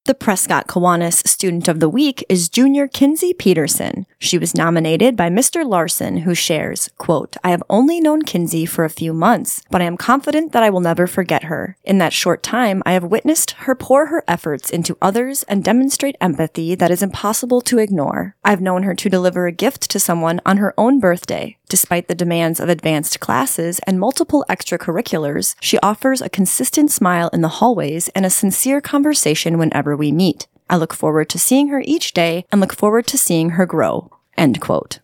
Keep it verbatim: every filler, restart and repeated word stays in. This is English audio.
The Prescott Kiwanis Student of the Week is junior Kinsey Peterson. She was nominated by Mister Larson, who shares, quote, "I have only known Kinsey for a few months, but I am confident that I will never forget her. In that short time, I have witnessed her pour her efforts into others and demonstrate empathy that is impossible to ignore. I've known her to deliver a gift to someone on her own birthday. Despite the demands of advanced classes and multiple extracurriculars, she offers a consistent smile in the hallways and a sincere conversation whenever we meet. I look forward to seeing her each day and look forward to seeing her grow." End quote.